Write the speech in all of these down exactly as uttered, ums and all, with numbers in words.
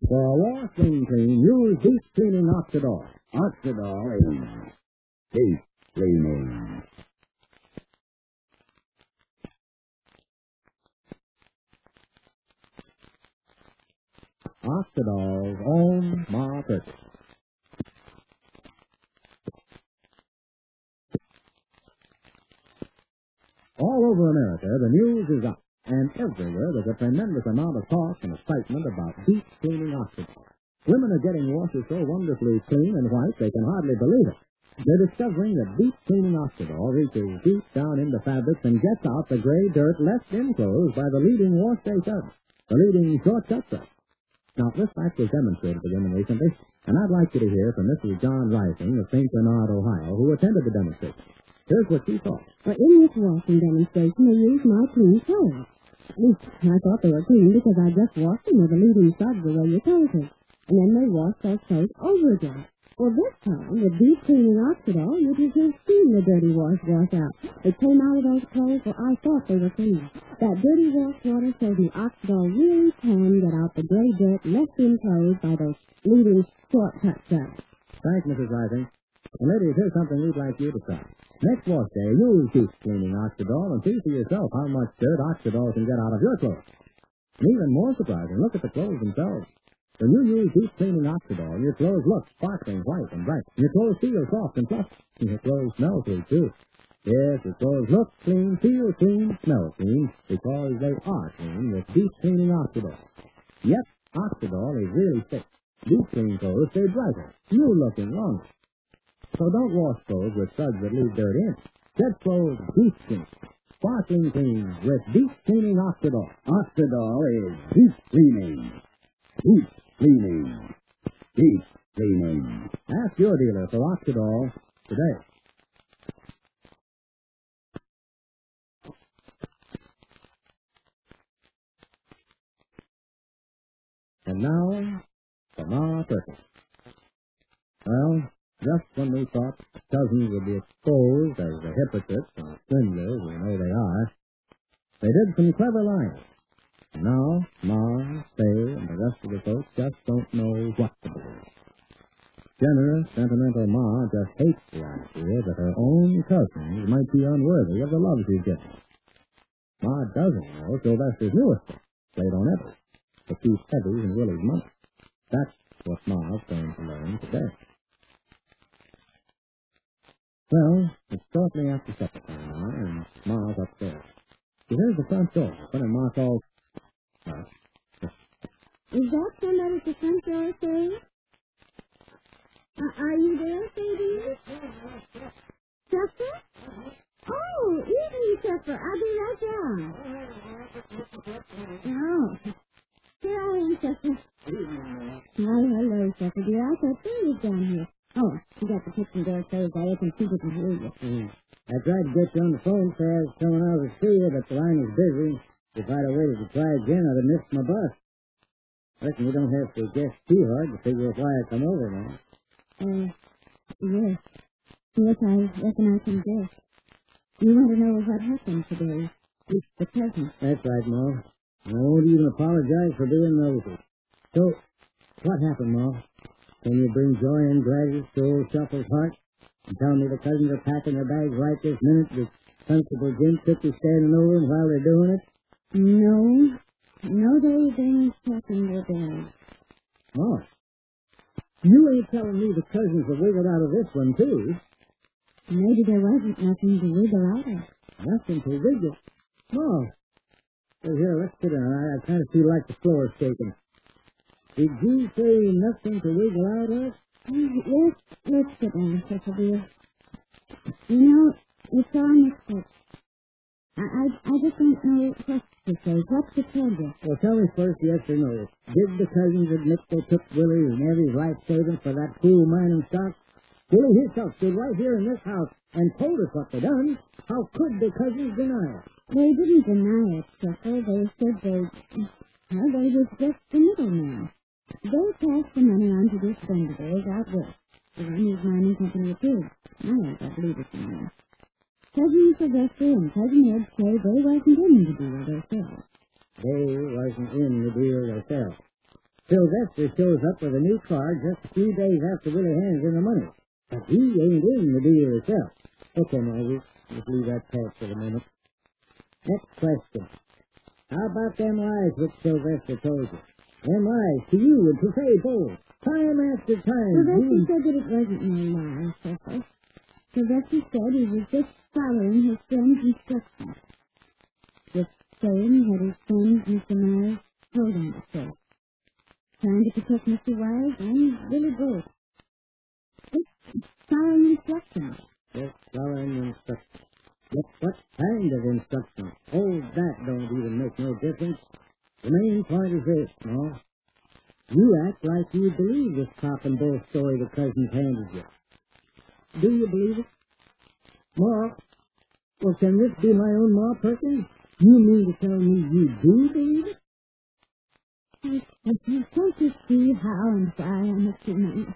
For wash and clean, use deep cleaning Oxidol. Oxidol is deep cleaning. Oxidol's own Ma Perkins. All over America, the news is up, and everywhere there's a tremendous amount of talk and excitement about deep cleaning Oxidol. Women are getting washes so wonderfully clean and white they can hardly believe it. They're discovering that deep cleaning Oxidol reaches deep down into fabrics and gets out the gray dirt left in clothes by the leading wash day subs, the leading shortcut subs. Now, this fact was demonstrated to women recently, and I'd like you to hear from Missus John Rising of Saint Bernard, Ohio, who attended the demonstration. Here's what she thought. Well, in this washing demonstration, they used my clean clothes. At least, I thought they were clean because I just washed them with the leading suds the way you told me. And then they washed those clothes over again. Well, this time, with deep cleaning Oxidol, you could just see the dirty wash wash out. It came out of those clothes, well, I thought they were clean. That dirty wash water shows the Oxidol really can get out the gray dirt left in clothes by those leading shortcut suds. Thanks, Missus Rising. And ladies, here's something we'd like you to try. Next wash day, use deep cleaning Oxidol and see for yourself how much dirt Oxidol can get out of your clothes. And even more surprising, look at the clothes themselves. When you use deep cleaning Oxidol, your clothes look sparkling white and bright. Your clothes feel soft and fluffy. And your clothes smell sweet, too. Yes, your clothes look clean, feel clean, smell clean, because they are clean with deep cleaning Oxidol. Yep, Oxidol is really thick. Deep clean clothes stay brighter, new looking longer. So don't wash clothes with suds that leave dirt in. Get clothes deep clean, sparkling clean with deep cleaning Oxidol. Oxidol is deep cleaning. Deep cleaning. Deep cleaning. Ask your dealer for Oxidol today. And now, for Ma Perkins. Well, just when we thought cousins would be exposed as the hypocrites and swindlers we know they are, they did some clever lying. And now, Ma, Faye, and the rest of the folks just don't know what to believe. Generous, sentimental Ma just hates the idea that her own cousins might be unworthy of the love she's getting. Ma doesn't know Sylvester's newest book, Played on Evers, The Chief Evers and Willie's Money. That's what Ma's going to learn today. Well, it's shortly after supper time now, and Ma's upstairs. She hears the front door open, and Ma calls, uh, Is that somebody at the front door, Sadie? Uh, are you there, Sadie? Chester? Oh, evening, Chester. I'll be right down. Oh, here I am, Chester. Oh, hello, Chester, dear. I thought you was down here. Oh, you got the kitchen door closed. I opened two to hear you. Mm. I tried to get you on the phone, Sarah, someone else was free, but the line was busy. If I'd have waited to try again, I'd have missed my bus. Reckon you don't have to guess too hard to figure out why I come over now. Uh, yes. Yes, I reckon I can guess. You want to know what happened today? It's the present. That's right, Ma. I won't even apologize for being nosy. So, what happened, Ma? Can you bring joy and gladness to old Shuffle's heart? And tell me the cousins are packing their bags right this minute with Constable Jim Cookie standing over them while they're doing it? No. No, they ain't packing their bags. Oh. You ain't telling me the cousins have wiggled out of this one, too. Maybe there wasn't nothing to wiggle out of. Nothing to wiggle? Oh. Well, here, let's sit down. I, I kind of feel like the floor is shaking. Did you say nothing to wiggle out of? Yes, let's sit down, Cecil, dear. You know, it's all mixed up. I, I, I just don't know what to say, what to tell you. Well, tell me first, yes or no. Did the cousins admit they took Willie and Evie's life savings for that fool mining stock? Willie himself stood right here in this house and told us what they done. How could the cousins deny it? They didn't deny it, Cecil. They said they... Well, they was just the middleman. They passed the money on to the spenders out west. The Runny's Mining Company approved. I I believe it's in there. Cousin Sylvester and Cousin Ed say they wasn't in the deal themselves. They wasn't in the deal themselves. Sylvester Lester shows up with a new card just a few days after Willie hands in the money. But he ain't in the deal himself. Okay, now, we'll just leave that pass for the moment. Next question. How about them lies which Sylvester told you? Them lies to you and to Fay both. Time after time. Sylvester you... said that it wasn't no lie, Cecil. Sylvester said he was just following his friend's instructions. Just saying what his friend, Mister Myers, told him to say. Trying to protect Mister Wise and Billy both. Just following instructions. Just following instructions. But what kind of instructions? Oh, that don't even make no difference. The main point is this, no? You act like you believe this cop and bull story the cousins handed you. Do you believe it? Ma, well, can this be my own Ma Perkins? You mean to tell me you do believe it? I, I can't you see how and why I'm a human.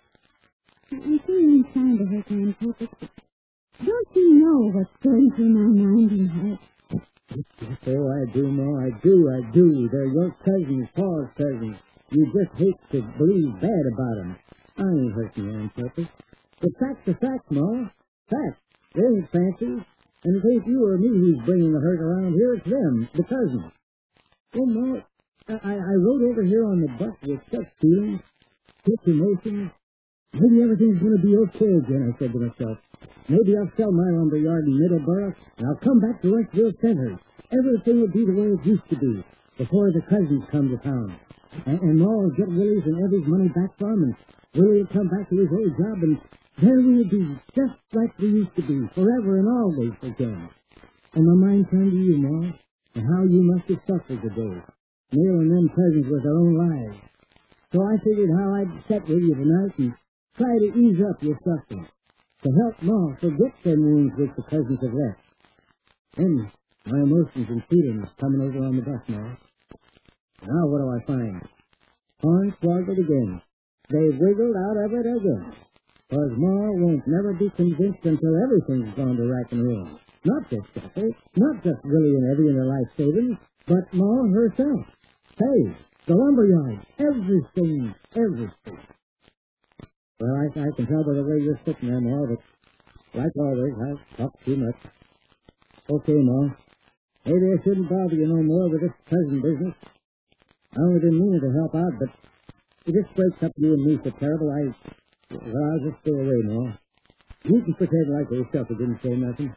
I'm feeling trying to hurt you on purpose, but don't you know what's going through my mind and heart? Oh, I do, Ma, I do, I do. They're your cousins, Paul's cousins. You just hate to believe bad about them. I ain't hurting you on purpose. The fact's a fact, Ma. Fact. They ain't fancy. And it ain't you or me who's bringing the hurt around here. It's them, the cousins. Oh, Ma, I, I rode over here on the bus with such feelings, such emotions. Maybe everything's going to be okay again, I said to myself. Maybe I'll sell my lumber yard in Middleborough, and I'll come back to Westville Center. Everything will be the way it used to be, before the cousins come to town. And, and Ma will get Willie's and Evie's money back from him, and Willie will come back to his old job, and there we'll be, just like we used to be, forever and always again. And my mind turned to you, Ma, and how you must have suffered today, nailing them cousins with their own lives. So I figured how I'd sit with you tonight and try to ease up your suffering, to help Ma forget them wounds which the cousins have left. And my emotions and feelings coming over on the bus now. Now what do I find? Hornswoggled again. They've wiggled out of it again. Because Ma won't never be convinced until everything's gone to rack and ruin. Not just Cecil, not just Willie and Evie and their life savings, but Ma herself. Hey, the lumber yard, everything, everything. Well, I, I can tell by the way you're sitting there, Ma, but like always, I've talked too much. Okay, Ma. Maybe I shouldn't bother you no more with this cousin business. I only didn't mean it to help out, but it just breaks up you and me so terrible. I, well, I'll just stay away, Ma. You can pretend like yourself you didn't say nothing.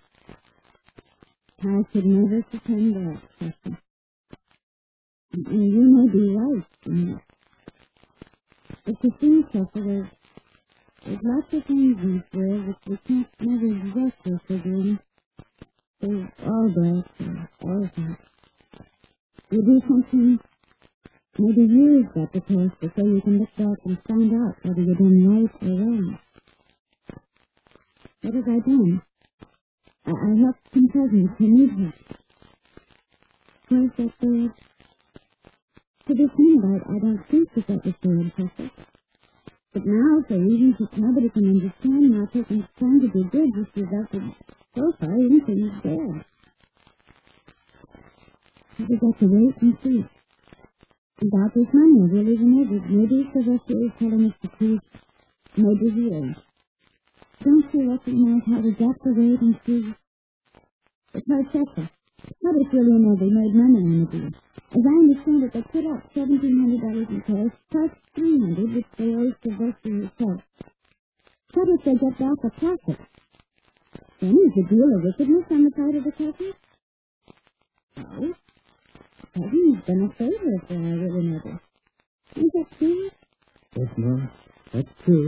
I should never pretend that, Chester. And you may be right in that. But you see, Chester, there's, there's lots of things in this world that we can't never exactly figure in. They're all black or all white. You do something, maybe you've got the test so you can look back and find out whether you've done right or wrong. What have I done? I, I helped some cousins who need help. Where's that third? To be candid, I don't think that that was fair and perfect. But now, for reasons that nobody can understand, my person's trying to be good just resulted so far anything is there. We got to wait and see. About this money, really and maybe, maybe Sylvester is telling us the truth. Maybe he is. Don't you recognize how we got to wait and see? It's our sector. Not if Willie and Evie made money on the deal. As I understand it, they put out seventeen hundred dollars in cash, plus three hundred dollars, which they owe Sylvester himself. What if they get back a profit? Then is the deal of wickedness on the part of the cousin? No. The cousin's been a favor for our Willie and Evie. Is that true? Yes, Ma. That's true.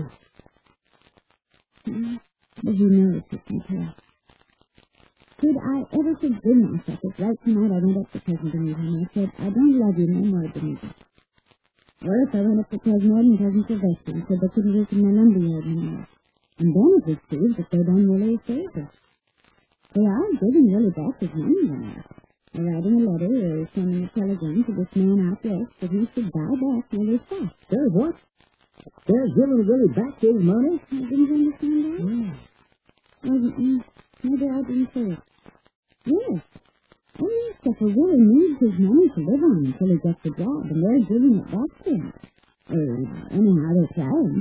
Hmm. But he knows he can tell. Could I ever forgive myself if right tonight I went up to Cousin Benita and I said, I don't love you no more, Benita? Or if I went up to Cousin Ed and Cousin Sylvester and said they couldn't work in my lumber yard anymore. And then it was proved that they done Willie a favor. They are giving Willie back his money now. They're writing a letter or sending a telegram to this man out west that he should buy back Willie's stock. They're what? They're giving Willie back his money? I didn't understand that. Yeah. Wasn't, maybe I didn't say it. Yes. Oh, yes, but Willie needs his money to live on until he gets a job, and they're giving it back to him. Uh, anyhow, they're trying.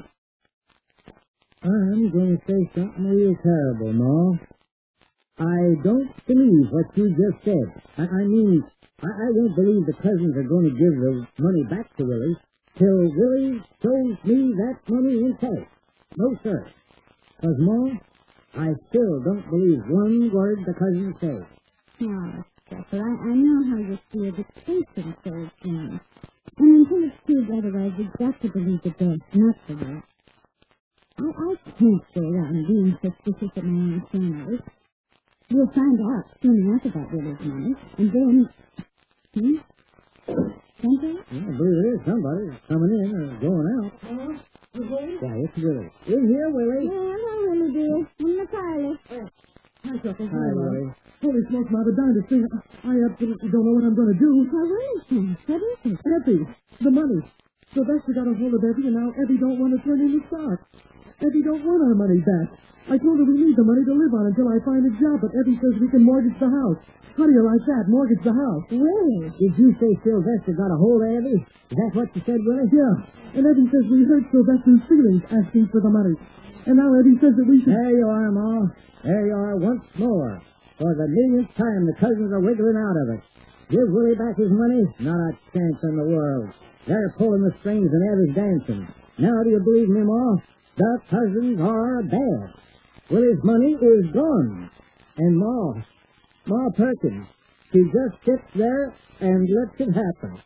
I'm going to say something real terrible, Ma. I don't believe what you just said. I, I mean, I, I don't believe the cousins are going to give the money back to Willie till Willie shows me that money in cash. No, sir. Because, Ma, I still don't believe one word the cousins say. Oh, Pepper, I, I know how you feel, but patience those things. And until it's proved otherwise, you've got to believe the best, not the worst. I, I can't go around being suspicious of my own family. We'll find out soon enough about Willie's money, and then... Hmm? Something? Yeah, I believe it is somebody coming in or going out. Hello? Is Willie? Yeah, it's Willie. In here, Willie. Yeah, hello, Willie, dear. In the parlor. Hi, Chuckles. Hi, Willie. Holy smokes, Ma, the darndest thing. I absolutely don't know what I'm going to do. Well, what is that? What is it? Effie, the money. Sylvester got a hold of Effie, and now Effie don't want to turn in the stock. Effie don't want our money back. I told her we need the money to live on until I find a job, but Effie says we can mortgage the house. How do you like that? Mortgage the house. Willie? Did you say Sylvester got a hold of Evie? Is that what you said, Willie? Yeah. And Effie says we hurt Sylvester's feelings asking for the money. And now Effie says that we should... There you are, Ma. There you are once more. For the millionth time, the cousins are wiggling out of it. Give Willie back his money? Not a chance in the world. They're pulling the strings and Evie's dancing. Now do you believe me, Ma? The cousins are bad. Willie's money is gone. And Ma, Ma Perkins, she just sits there and lets it happen.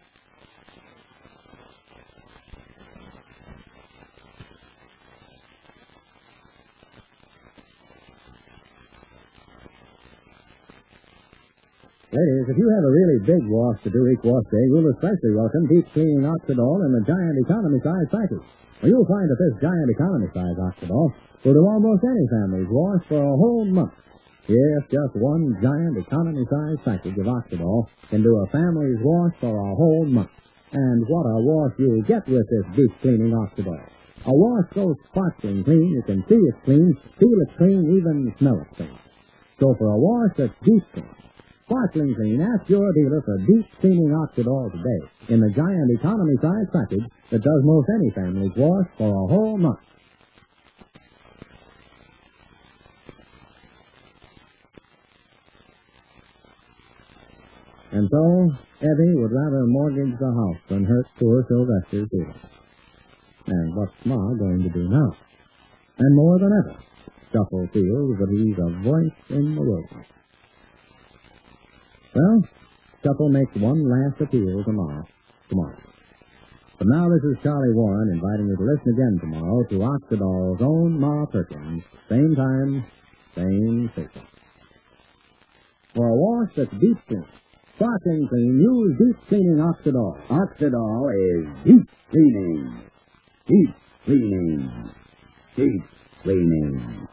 Ladies, if you have a really big wash to do each wash day, you'll especially welcome Deep Cleaning Oxidol and the Giant Economy Size package. Well, you'll find that this Giant Economy Size Oxidol will do almost any family's wash for a whole month. Yes, just one Giant Economy Size package of Oxidol can do a family's wash for a whole month. And what a wash you'll get with this Deep Cleaning Oxidol. A wash so sparkling clean you can see it's clean, feel it's clean, even smell it's clean. So for a wash that's deep clean, sparkling clean, ask your dealer for Deep Cleaning Oxidol today in the Giant Economy Size package that does most any family's wash for a whole month. And so, Evie would rather mortgage the house than hurt poor Sylvester's feelings. And what's Ma going to do now? And more than ever, Shuffle feels that he's a voice in the wilderness. Well, Shuffle makes one last appeal to Ma tomorrow. But now this is Charlie Warren inviting you to listen again tomorrow to Oxidol's own Ma Perkins. Same time, same station. For a wash that's deep clean, sparkling clean, use Deep Cleaning Oxidol. Oxidol is deep cleaning. Deep cleaning. Deep cleaning.